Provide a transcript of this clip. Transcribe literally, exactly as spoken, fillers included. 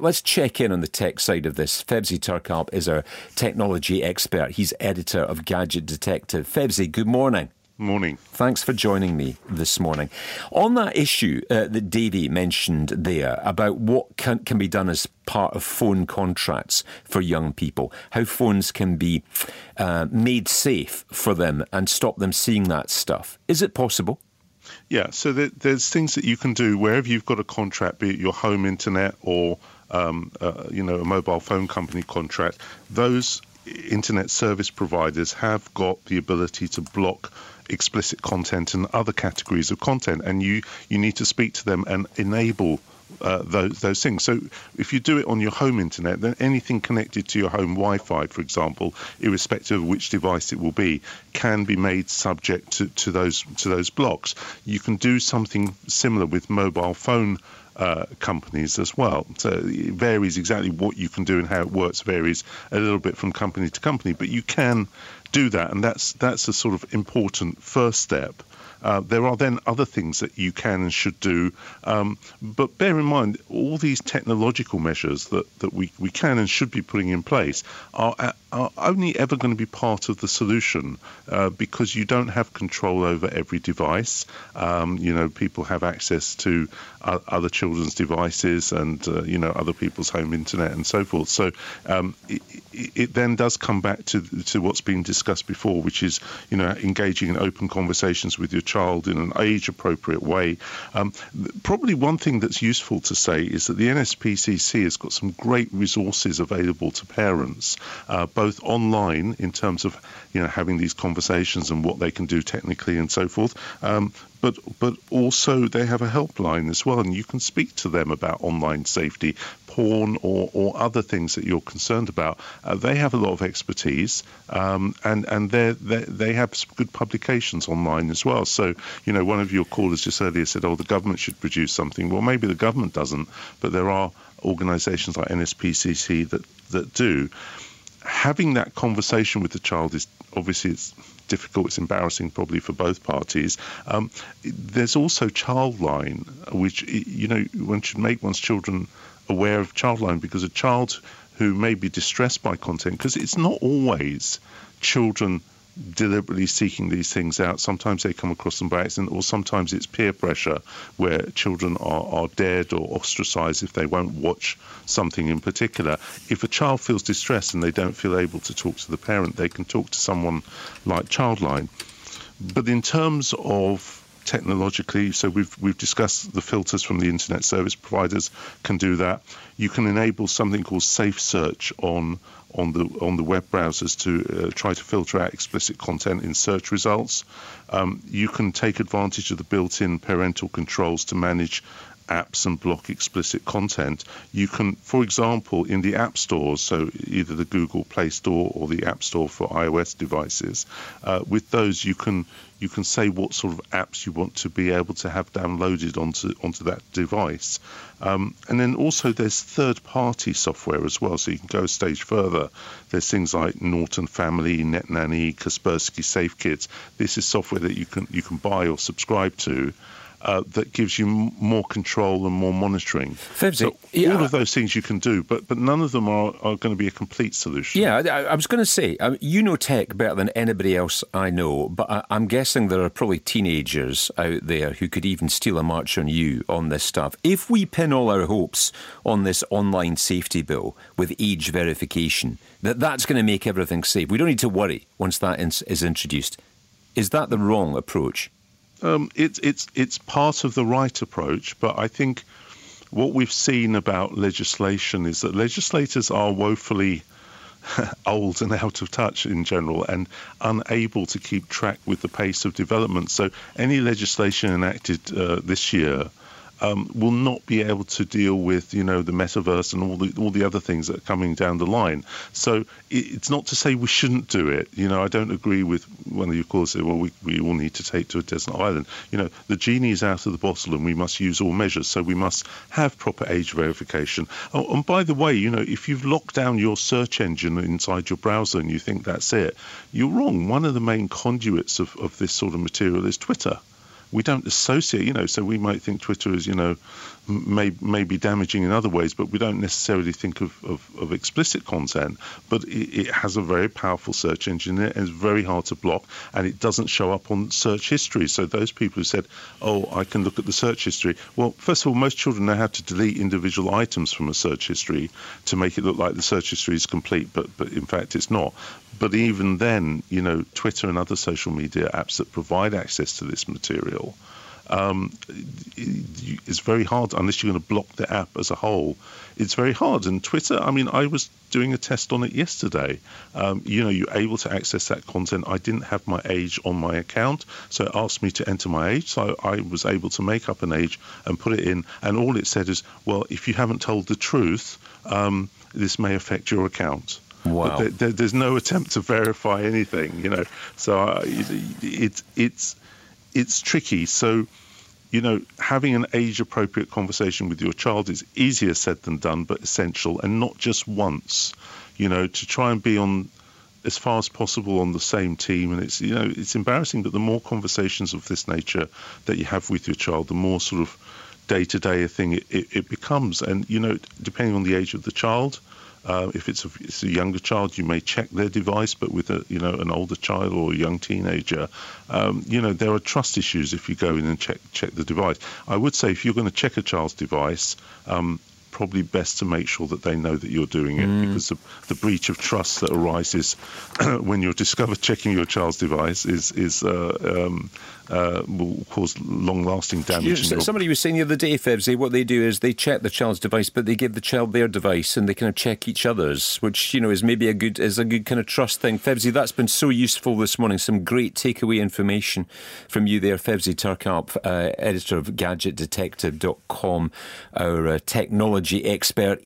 let's check in on the tech side of this. Fevzi Turkalp is our technology expert. He's editor of Gadget Detective. Fevzi, good morning. Morning. Thanks for joining me this morning. On that issue uh, that Davey mentioned there about what can, can be done as part of phone contracts for young people, how phones can be uh, made safe for them and stop them seeing that stuff. Is it possible? Yeah, so there, there's things that you can do wherever you've got a contract, be it your home internet or um, uh, you know, a mobile phone company contract. Those internet service providers have got the ability to block explicit content and other categories of content, and you you need to speak to them and enable uh, those those things. So if you do it on your home internet, then anything connected to your home Wi-Fi, for example, irrespective of which device it will be, can be made subject to, to those to those blocks. You can do something similar with mobile phone Uh, companies as well. So it varies exactly what you can do and how it works varies a little bit from company to company, but you can do that, and that's that's a sort of important first step. Uh, there are then other things that you can and should do, um, but bear in mind all these technological measures that, that we, we can and should be putting in place are, are only ever going to be part of the solution uh, because you don't have control over every device. Um, you know, people have access to uh, other children's devices and, uh, you know, other people's home internet and so forth. So um, it, it then does come back to, to what's been discussed before, which is, you know, engaging in open conversations with your child in an age-appropriate way. Um, probably one thing that's useful to say is that the N S P C C has got some great resources available to parents, uh, both online in terms of, you know, having these conversations and what they can do technically and so forth, um, but but also they have a helpline as well, and you can speak to them about online safety, porn or, or other things that you're concerned about. Uh, they have a lot of expertise, um, and, and they're, they're, they have some good publications online as well. So, you know, one of your callers just earlier said, oh, the government should produce something. Well, maybe the government doesn't, but there are organisations like N S P C C that, that do. Having that conversation with the child is obviously it's difficult, it's embarrassing probably for both parties. Um, there's also Childline, which, you know, one should make one's children aware of Childline, because a child who may be distressed by content, because it's not always children deliberately seeking these things out. Sometimes they come across them by accident, or sometimes it's peer pressure where children are, are dared or ostracized if they won't watch something in particular. If a child feels distressed and they don't feel able to talk to the parent, they can talk to someone like Childline. But in terms of technologically, so we've we've discussed the filters from the internet service providers can do that. You can enable something called Safe Search on on the on the web browsers to uh, try to filter out explicit content in search results. Um, you can take advantage of the built-in parental controls to manage apps and block explicit content. You can, for example, in the app stores, so either the Google Play Store or the App Store for iOS devices, uh, with those you can you can say what sort of apps you want to be able to have downloaded onto onto that device. Um, and then also there's third-party software as well, so you can go a stage further. There's things like Norton Family, NetNanny, Kaspersky SafeKids. This is software that you can you can buy or subscribe to, Uh, that gives you m- more control and more monitoring. Fevzi, so yeah. all of those things you can do, but but none of them are, are going to be a complete solution. Yeah, I, I was going to say, um, you know tech better than anybody else I know, but I, I'm guessing there are probably teenagers out there who could even steal a march on you on this stuff. If we pin all our hopes on this online safety bill with age verification, that that's going to make everything safe, we don't need to worry once that is, is introduced. Is that the wrong approach? Um, it's it's it's part of the right approach, but I think what we've seen about legislation is that legislators are woefully old and out of touch in general and unable to keep track with the pace of development. So any legislation enacted uh, this year Um, will not be able to deal with, you know, the metaverse and all the all the other things that are coming down the line. So it, it's not to say we shouldn't do it. You know, I don't agree with one of your callers say, well, we, we all need to take to a desert island. You know, the genie is out of the bottle and we must use all measures. So we must have proper age verification. Oh, and by the way, you know, if you've locked down your search engine inside your browser and you think that's it, you're wrong. One of the main conduits of, of this sort of material is Twitter. we don't associate, you know, so we might think Twitter is, you know, may, may be damaging in other ways, but we don't necessarily think of, of, of explicit content. But it, it has a very powerful search engine, and it's very hard to block, and it doesn't show up on search history. So those people who said, oh, I can look at the search history. Well, first of all, most children know how to delete individual items from a search history to make it look like the search history is complete, but, but in fact it's not. But even then, you know, Twitter and other social media apps that provide access to this material, um, it, it's very hard, unless you're going to block the app as a whole. It's very hard. And Twitter, I mean, I was doing a test on it yesterday. Um, you know, you're able to access that content. I didn't have my age on my account, so it asked me to enter my age. So I was able to make up an age and put it in. And all it said is, well, if you haven't told the truth, um, this may affect your account. Wow. But there, there's no attempt to verify anything, you know. So uh, it, it, it's it's tricky. So, you know, having an age-appropriate conversation with your child is easier said than done, but essential, and not just once. You know, to try and be on as far as possible on the same team. And it's, you know, it's embarrassing, but the more conversations of this nature that you have with your child, the more sort of day-to-day a thing it, it, it becomes. And, you know, depending on the age of the child. Uh, if it's a, it's a younger child, you may check their device, but with a, you know, an older child or a young teenager, um, you know, there are trust issues if you go in and check check the device. I would say if you're going to check a child's device, um, probably best to make sure that they know that you're doing it, mm. because the, the breach of trust that arises when you're discovered checking your child's device is is uh, um, uh, will cause long-lasting damage. You, somebody was saying the other day, Febsy, what they do is they check the child's device, but they give the child their device, and they kind of check each other's, which, you know, is maybe a good is a good kind of trust thing. Febsy, that's been so useful this morning. Some great takeaway information from you there, Febsy Turkalp, uh, editor of gadget detective dot com, our uh, technology expert.